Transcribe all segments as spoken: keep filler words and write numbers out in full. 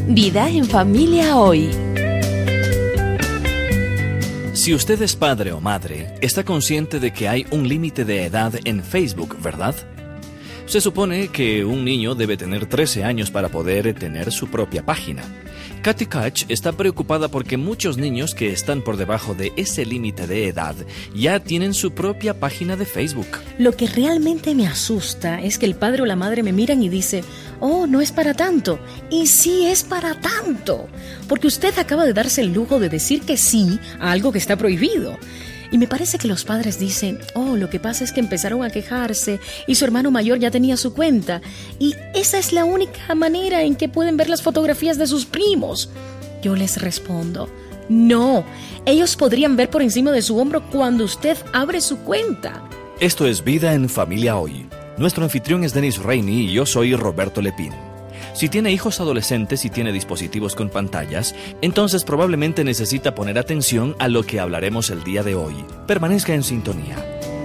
Vida en familia hoy. Si usted es padre o madre, está consciente de que hay un límite de edad en Facebook, ¿verdad? Se supone que un niño debe tener trece años para poder tener su propia página. Kathy Koch está preocupada porque muchos niños que están por debajo de ese límite de edad ya tienen su propia página de Facebook. Lo que realmente me asusta es que el padre o la madre me miran y dice, oh, no es para tanto. Y sí es para tanto, porque usted acaba de darse el lujo de decir que sí a algo que está prohibido. Y me parece que los padres dicen, oh, lo que pasa es que empezaron a quejarse y su hermano mayor ya tenía su cuenta. Y esa es la única manera en que pueden ver las fotografías de sus primos. Yo les respondo, no, ellos podrían ver por encima de su hombro cuando usted abre su cuenta. Esto es Vida en Familia Hoy. Nuestro anfitrión es Dennis Rainey y yo soy Roberto Lepín. Si tiene hijos adolescentes y tiene dispositivos con pantallas, entonces probablemente necesita poner atención a lo que hablaremos el día de hoy. Permanezca en sintonía.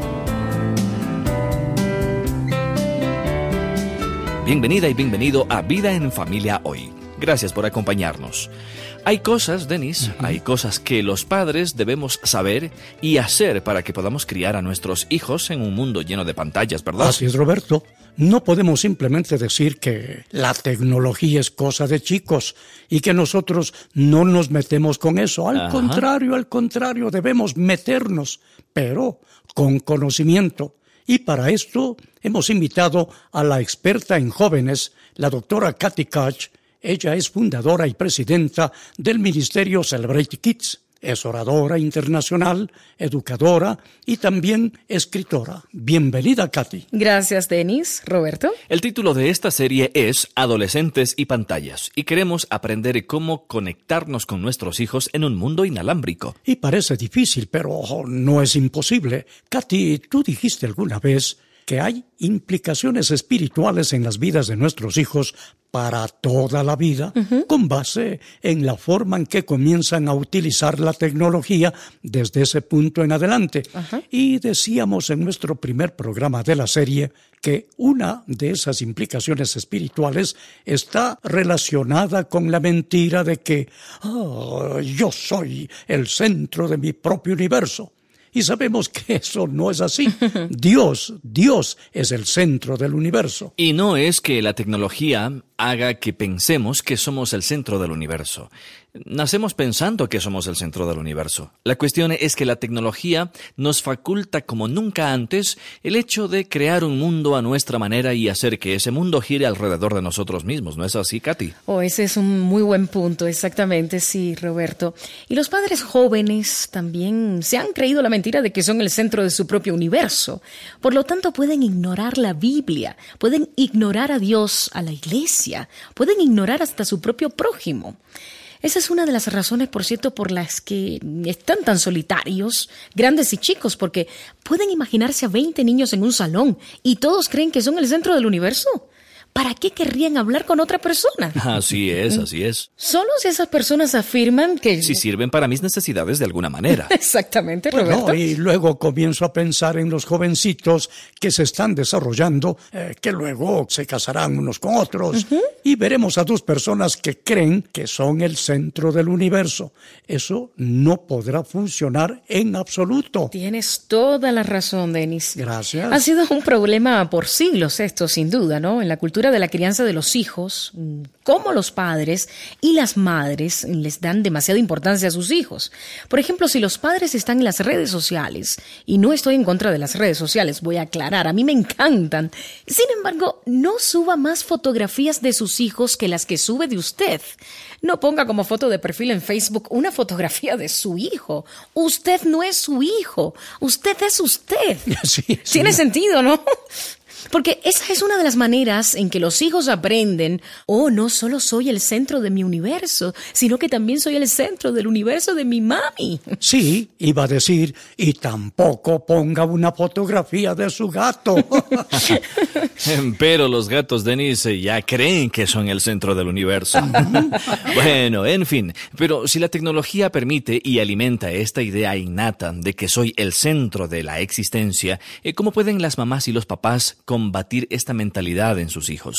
Bienvenida y bienvenido a Vida en Familia Hoy. Gracias por acompañarnos. Hay cosas, Dennis, uh-huh. hay cosas que los padres debemos saber y hacer para que podamos criar a nuestros hijos en un mundo lleno de pantallas, ¿verdad? Así es, Roberto. No podemos simplemente decir que la tecnología es cosa de chicos y que nosotros no nos metemos con eso. Al Ajá. contrario, al contrario, debemos meternos, pero con conocimiento. Y para esto hemos invitado a la experta en jóvenes, la doctora Kathy Koch. Ella es fundadora y presidenta del Ministerio Celebrate Kids. Es oradora internacional, educadora y también escritora. Bienvenida, Kathy. Gracias, Dennis. Roberto. El título de esta serie es Adolescentes y Pantallas, y queremos aprender cómo conectarnos con nuestros hijos en un mundo inalámbrico. Y parece difícil, pero no es imposible. Kathy, tú dijiste alguna vez que hay implicaciones espirituales en las vidas de nuestros hijos para toda la vida, uh-huh. con base en la forma en que comienzan a utilizar la tecnología desde ese punto en adelante. Uh-huh. Y decíamos en nuestro primer programa de la serie que una de esas implicaciones espirituales está relacionada con la mentira de que oh, yo soy el centro de mi propio universo. Y sabemos que eso no es así. Dios, Dios es el centro del universo. Y no es que la tecnología haga que pensemos que somos el centro del universo. Nacemos pensando que somos el centro del universo. La cuestión es que la tecnología nos faculta como nunca antes el hecho de crear un mundo a nuestra manera y hacer que ese mundo gire alrededor de nosotros mismos. ¿No es así, Kathy? Oh, ese es un muy buen punto, exactamente, sí, Roberto. Y los padres jóvenes también se han creído la mentira de que son el centro de su propio universo. Por lo tanto, pueden ignorar la Biblia, pueden ignorar a Dios, a la iglesia, pueden ignorar hasta su propio prójimo. Esa es una de las razones, por cierto, por las que están tan solitarios, grandes y chicos, porque pueden imaginarse a veinte niños en un salón y todos creen que son el centro del universo. ¿Para qué querrían hablar con otra persona? Así es, así es. Solo si esas personas afirman que... Si sirven para mis necesidades de alguna manera. Exactamente, bueno, Roberto. Y luego comienzo a pensar en los jovencitos que se están desarrollando, eh, que luego se casarán unos con otros, uh-huh. y veremos a dos personas que creen que son el centro del universo. Eso no podrá funcionar en absoluto. Tienes toda la razón, Dennis. Gracias. Ha sido un problema por siglos esto, sin duda, ¿no? En la cultura de la crianza de los hijos, cómo los padres y las madres les dan demasiada importancia a sus hijos. Por ejemplo, si los padres están en las redes sociales, y no estoy en contra de las redes sociales, voy a aclarar, a mí me encantan. Sin embargo, no suba más fotografías de sus hijos que las que sube de usted. No ponga como foto de perfil en Facebook una fotografía de su hijo. Usted no es su hijo, usted es usted. Sí, sí. Tiene sentido, ¿no? Porque esa es una de las maneras en que los hijos aprenden, oh, no solo soy el centro de mi universo, sino que también soy el centro del universo de mi mami. Sí, iba a decir, y tampoco ponga una fotografía de su gato. Pero los gatos, Dennis, ya creen que son el centro del universo. Bueno, en fin, pero si la tecnología permite y alimenta esta idea innata de que soy el centro de la existencia, ¿cómo pueden las mamás y los papás combatir esta mentalidad en sus hijos?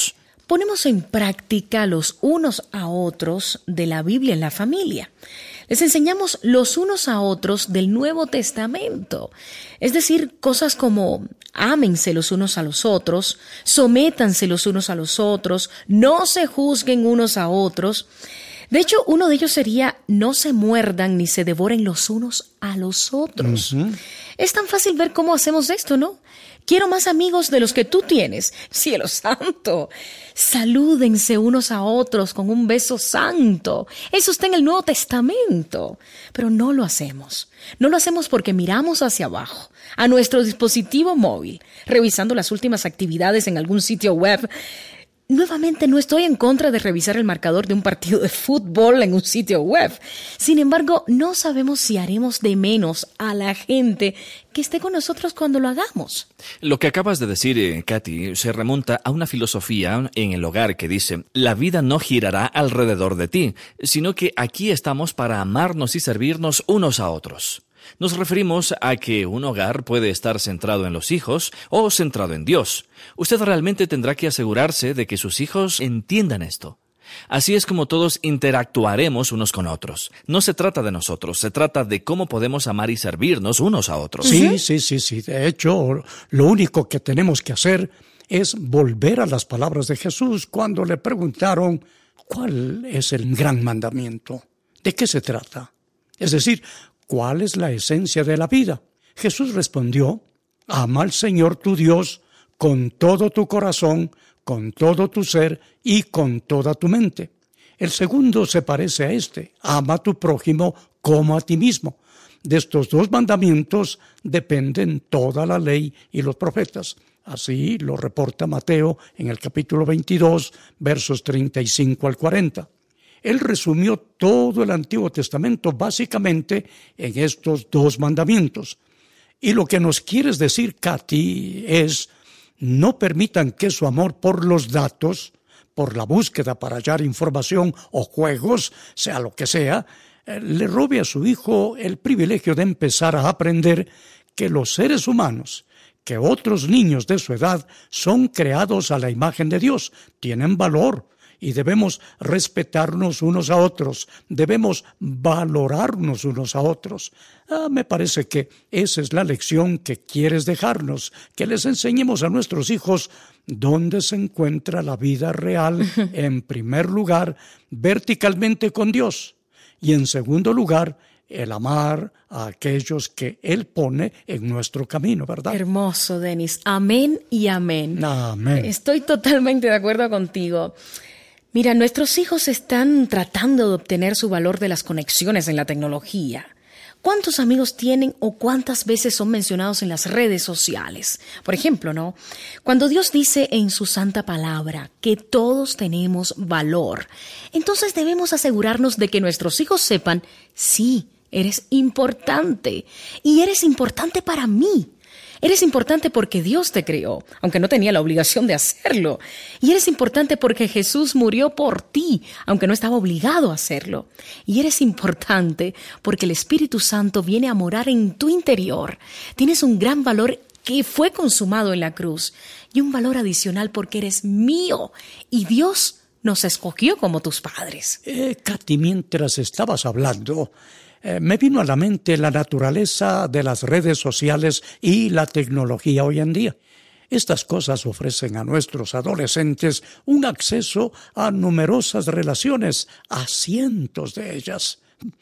ponemos en práctica los unos a otros de la Biblia en la familia. Les enseñamos los unos a otros del Nuevo Testamento. Es decir, cosas como ámense los unos a los otros, sométanse los unos a los otros, no se juzguen unos a otros. De hecho, uno de ellos sería no se muerdan ni se devoren los unos a los otros. Uh-huh. Es tan fácil ver cómo hacemos esto, ¿no? Quiero más amigos de los que tú tienes. Cielo santo. Salúdense unos a otros con un beso santo. Eso está en el Nuevo Testamento. Pero no lo hacemos. No lo hacemos porque miramos hacia abajo, a nuestro dispositivo móvil, revisando las últimas actividades en algún sitio web. Nuevamente, no estoy en contra de revisar el marcador de un partido de fútbol en un sitio web. Sin embargo, no sabemos si haremos de menos a la gente que esté con nosotros cuando lo hagamos. Lo que acabas de decir, eh, Katy, se remonta a una filosofía en el hogar que dice: la vida no girará alrededor de ti, sino que aquí estamos para amarnos y servirnos unos a otros. Nos referimos a que un hogar puede estar centrado en los hijos o centrado en Dios. Usted realmente tendrá que asegurarse de que sus hijos entiendan esto. Así es como todos interactuaremos unos con otros. No se trata de nosotros, se trata de cómo podemos amar y servirnos unos a otros. Sí, uh-huh. sí, sí, sí. De hecho, lo único que tenemos que hacer es volver a las palabras de Jesús cuando le preguntaron ¿cuál es el gran mandamiento? ¿De qué se trata? Es decir, ¿cuál es la esencia de la vida? Jesús respondió: ama al Señor tu Dios con todo tu corazón, con todo tu ser y con toda tu mente. El segundo se parece a este: ama a tu prójimo como a ti mismo. De estos dos mandamientos dependen toda la ley y los profetas. Así lo reporta Mateo en el capítulo veintidós, versos treinta y cinco al cuarenta. Él resumió todo el Antiguo Testamento básicamente en estos dos mandamientos. Y lo que nos quieres decir, Katy, es: no permitan que su amor por los datos, por la búsqueda para hallar información o juegos, sea lo que sea, le robe a su hijo el privilegio de empezar a aprender que los seres humanos, que otros niños de su edad, son creados a la imagen de Dios, tienen valor, y debemos respetarnos unos a otros, debemos valorarnos unos a otros. Ah, me parece que esa es la lección que quieres dejarnos, que les enseñemos a nuestros hijos dónde se encuentra la vida real, en primer lugar, verticalmente con Dios, y en segundo lugar, el amar a aquellos que Él pone en nuestro camino, ¿verdad? Hermoso, Denis. Amén y amén. Amén. Estoy totalmente de acuerdo contigo. Mira, nuestros hijos están tratando de obtener su valor de las conexiones en la tecnología. ¿Cuántos amigos tienen o cuántas veces son mencionados en las redes sociales? Por ejemplo, ¿no? Cuando Dios dice en su santa palabra que todos tenemos valor, entonces debemos asegurarnos de que nuestros hijos sepan: sí, eres importante y eres importante para mí. Eres importante porque Dios te creó, aunque no tenía la obligación de hacerlo. Y eres importante porque Jesús murió por ti, aunque no estaba obligado a hacerlo. Y eres importante porque el Espíritu Santo viene a morar en tu interior. Tienes un gran valor que fue consumado en la cruz y un valor adicional porque eres mío y Dios nos escogió como tus padres. Eh, Katy, mientras estabas hablando, Eh, me vino a la mente la naturaleza de las redes sociales y la tecnología hoy en día. Estas cosas ofrecen a nuestros adolescentes un acceso a numerosas relaciones, a cientos de ellas.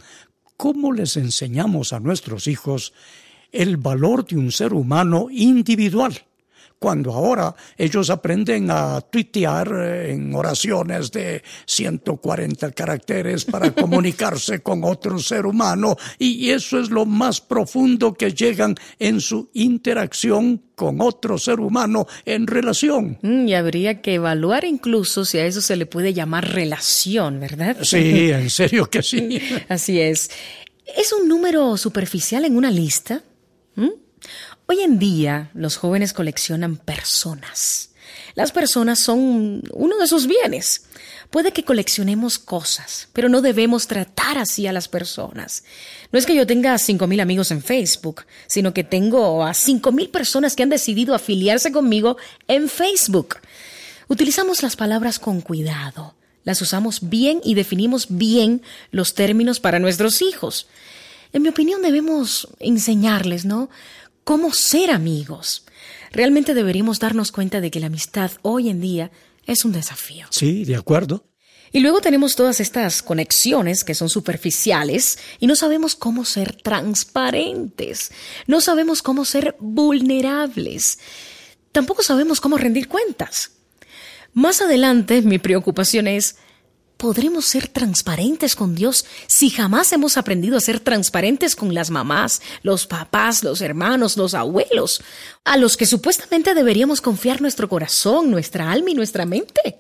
¿Cómo les enseñamos a nuestros hijos el valor de un ser humano individual, cuando ahora ellos aprenden a tuitear en oraciones de ciento cuarenta caracteres para comunicarse con otro ser humano, y eso es lo más profundo que llegan en su interacción con otro ser humano en relación? Mm, y habría que evaluar incluso si a eso se le puede llamar relación, ¿verdad? Sí, en serio que sí. Así es. ¿Es un número superficial en una lista? ¿Mm? Hoy en día, los jóvenes coleccionan personas. Las personas son uno de sus bienes. Puede que coleccionemos cosas, pero no debemos tratar así a las personas. No es que yo tenga cinco mil amigos en Facebook, sino que tengo a cinco mil personas que han decidido afiliarse conmigo en Facebook. Utilizamos las palabras con cuidado, las usamos bien y definimos bien los términos para nuestros hijos. En mi opinión debemos enseñarles, ¿no?, cómo ser amigos. Realmente deberíamos darnos cuenta de que la amistad hoy en día es un desafío. Sí, de acuerdo. Y luego tenemos todas estas conexiones que son superficiales y no sabemos cómo ser transparentes. No sabemos cómo ser vulnerables. Tampoco sabemos cómo rendir cuentas. Más adelante, mi preocupación es, ¿podremos ser transparentes con Dios si jamás hemos aprendido a ser transparentes con las mamás, los papás, los hermanos, los abuelos, a los que supuestamente deberíamos confiar nuestro corazón, nuestra alma y nuestra mente?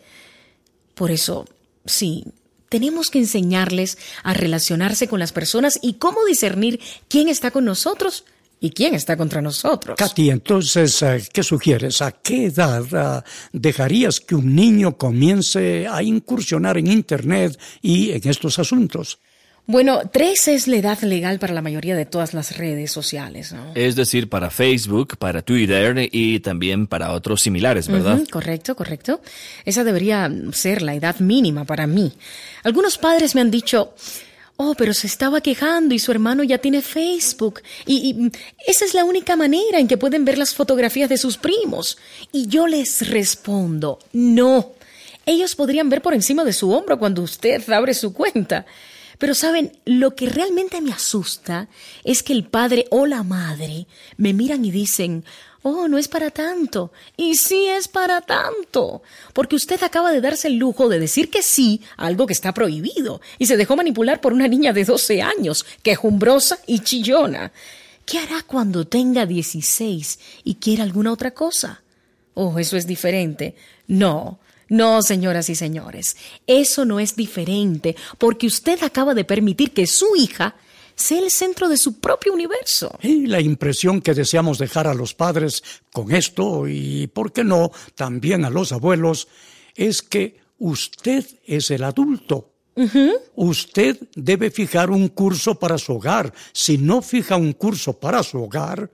Por eso, sí, tenemos que enseñarles a relacionarse con las personas y cómo discernir quién está con nosotros y quién está contra nosotros. Katy, entonces, ¿qué sugieres? ¿A qué edad dejarías que un niño comience a incursionar en Internet y en estos asuntos? Bueno, tres es la edad legal para la mayoría de todas las redes sociales, ¿no? Es decir, para Facebook, para Twitter y también para otros similares, ¿verdad? Uh-huh, correcto, correcto. Esa debería ser la edad mínima para mí. Algunos padres me han dicho, oh, pero se estaba quejando y su hermano ya tiene Facebook. Y, y esa es la única manera en que pueden ver las fotografías de sus primos. Y yo les respondo, no. Ellos podrían ver por encima de su hombro cuando usted abre su cuenta. Pero saben, lo que realmente me asusta es que el padre o la madre me miran y dicen, oh, no es para tanto. Y sí es para tanto. Porque usted acaba de darse el lujo de decir que sí a algo que está prohibido. Y se dejó manipular por una niña de doce años, quejumbrosa y chillona. ¿Qué hará cuando tenga dieciséis y quiera alguna otra cosa? Oh, eso es diferente. No. No, señoras y señores, eso no es diferente porque usted acaba de permitir que su hija sea el centro de su propio universo. Y la impresión que deseamos dejar a los padres con esto, y por qué no, también a los abuelos, es que usted es el adulto. Uh-huh. Usted debe fijar un curso para su hogar. Si no fija un curso para su hogar,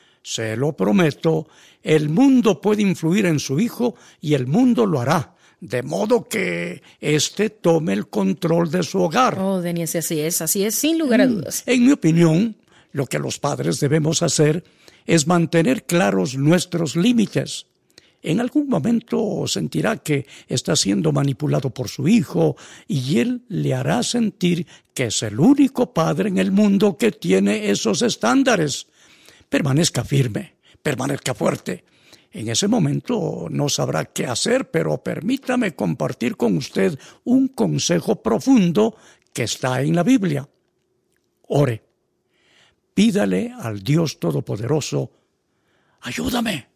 se lo prometo, el mundo puede influir en su hijo y el mundo lo hará. De modo que éste tome el control de su hogar. Oh, Denis, así es, así es, sin lugar a dudas. En mi opinión, lo que los padres debemos hacer es mantener claros nuestros límites. En algún momento sentirá que está siendo manipulado por su hijo y él le hará sentir que es el único padre en el mundo que tiene esos estándares. Permanezca firme, permanezca fuerte. En ese momento no sabrá qué hacer, pero permítame compartir con usted un consejo profundo que está en la Biblia. Ore, pídale al Dios Todopoderoso, ayúdame.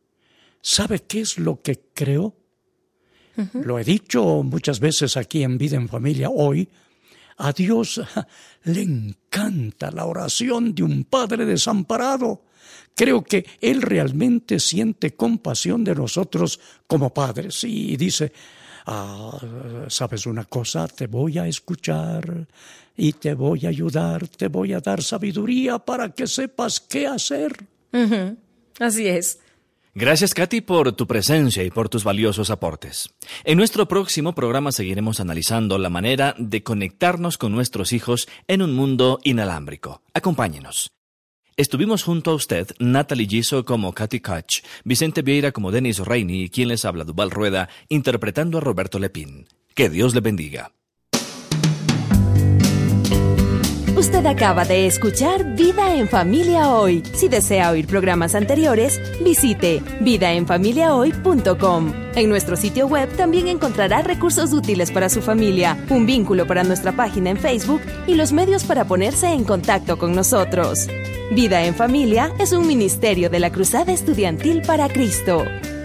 ¿Sabe qué es lo que creo? Uh-huh. Lo he dicho muchas veces aquí en Vida en Familia hoy. A Dios le encanta la oración de un padre desamparado. Creo que Él realmente siente compasión de nosotros como padres y dice, ah, ¿sabes una cosa? Te voy a escuchar y te voy a ayudar, te voy a dar sabiduría para que sepas qué hacer. Uh-huh. Así es. Gracias, Katy, por tu presencia y por tus valiosos aportes. En nuestro próximo programa seguiremos analizando la manera de conectarnos con nuestros hijos en un mundo inalámbrico. Acompáñenos. Estuvimos junto a usted, Natalie Giso como Katy Koch, Vicente Vieira como Denis Reini y quien les habla, Duval Rueda, interpretando a Roberto Lepín. Que Dios le bendiga. Usted acaba de escuchar Vida en Familia Hoy. Si desea oír programas anteriores, visite vida en familia hoy punto com. En nuestro sitio web también encontrará recursos útiles para su familia, un vínculo para nuestra página en Facebook y los medios para ponerse en contacto con nosotros. Vida en Familia es un ministerio de la Cruzada Estudiantil para Cristo.